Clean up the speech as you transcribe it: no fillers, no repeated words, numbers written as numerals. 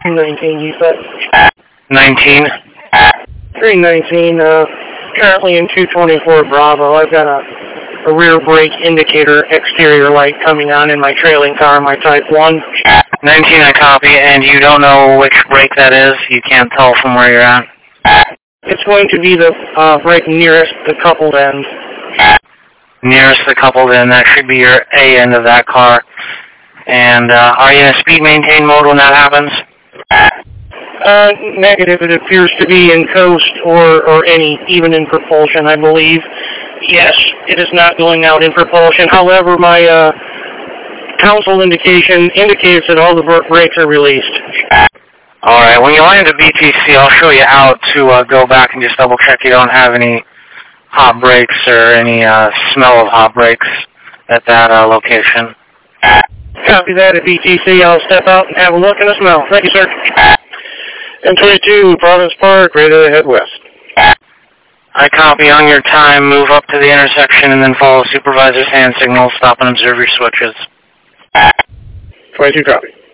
19, you said? 19. 319, currently in 224 Bravo. I've got a rear brake indicator exterior light coming on in my trailing car, my Type 1. 19, I copy, and you don't know which brake that is? You can't tell from where you're at? It's going to be the brake nearest the coupled end. Nearest the coupled end, that should be your A end of that car. And are you in a speed maintain mode when that happens? Negative. It appears to be in coast or any, even in propulsion, I believe. Yes, it is not going out in propulsion. However, my console indication indicates that all the brakes are released. All right. When you land at BTC, I'll show you out to go back and just double check you don't have any hot brakes or any smell of hot brakes at that location. Copy that at BTC. I'll step out and have a look and a smell. Thank you, sir. M22, Province Park, ready to head west. I copy on your time. Move up to the intersection and then follow supervisor's hand signal. Stop and observe your switches. 22, copy.